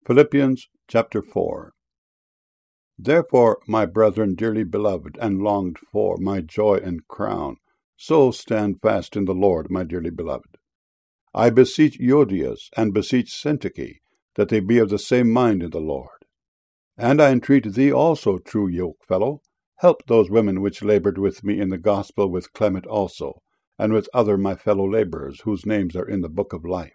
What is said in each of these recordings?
Philippians chapter 4. Therefore, my brethren dearly beloved and longed for, my joy and crown, so stand fast in the Lord, my dearly beloved. I beseech Euodias and beseech Syntyche, that they be of the same mind in the Lord. And I entreat thee also, true yokefellow, help those women which labored with me in the gospel with Clement also, and with other my fellow laborers, whose names are in the book of life.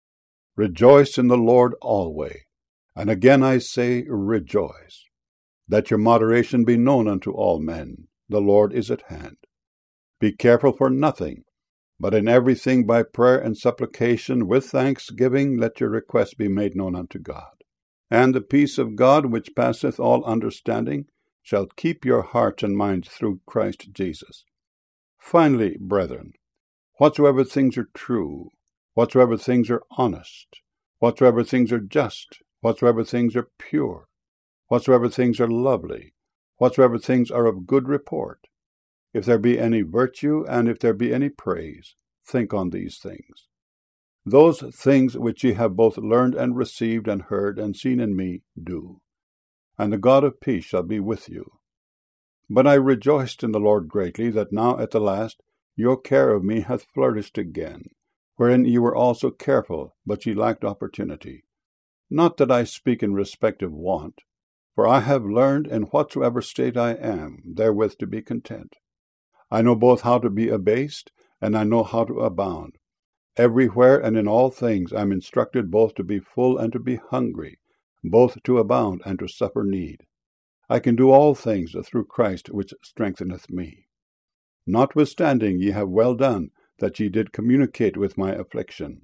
Rejoice in the Lord always. And again I say, rejoice. Let your moderation be known unto all men. The Lord is at hand. Be careful for nothing, but in everything by prayer and supplication with thanksgiving let your requests be made known unto God. And the peace of God, which passeth all understanding, shall keep your hearts and minds through Christ Jesus. Finally, brethren, whatsoever things are true, whatsoever things are honest, whatsoever things are just, whatsoever things are pure, whatsoever things are lovely, whatsoever things are of good report, if there be any virtue, and if there be any praise, think on these things. Those things which ye have both learned and received and heard and seen in me, do. And the God of peace shall be with you. But I rejoiced in the Lord greatly, that now at the last your care of me hath flourished again, wherein ye were also careful, but ye lacked opportunity. Not that I speak in respect of want, for I have learned in whatsoever state I am, therewith to be content. I know both how to be abased, and I know how to abound. Everywhere and in all things I am instructed both to be full and to be hungry, both to abound and to suffer need. I can do all things through Christ which strengtheneth me. Notwithstanding ye have well done, that ye did communicate with my affliction.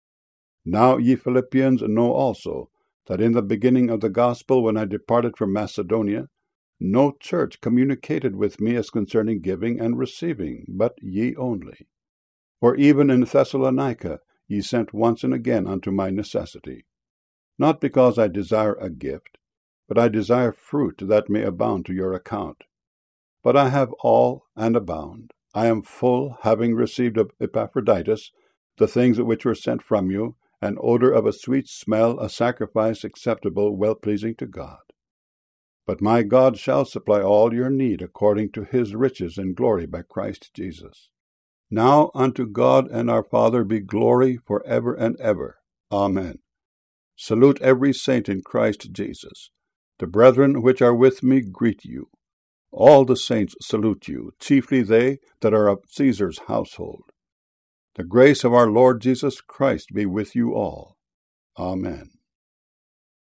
Now ye Philippians know also, that in the beginning of the gospel, when I departed from Macedonia, no church communicated with me as concerning giving and receiving, but ye only. For even in Thessalonica ye sent once and again unto my necessity. Not because I desire a gift, but I desire fruit that may abound to your account. But I have all and abound. I am full, having received of Epaphroditus the things which were sent from you, an odor of a sweet smell, a sacrifice acceptable, well-pleasing to God. But my God shall supply all your need according to his riches and glory by Christ Jesus. Now unto God and our Father be glory for ever and ever. Amen. Salute every saint in Christ Jesus. The brethren which are with me greet you. All the saints salute you, chiefly they that are of Caesar's household. The grace of our Lord Jesus Christ be with you all. Amen.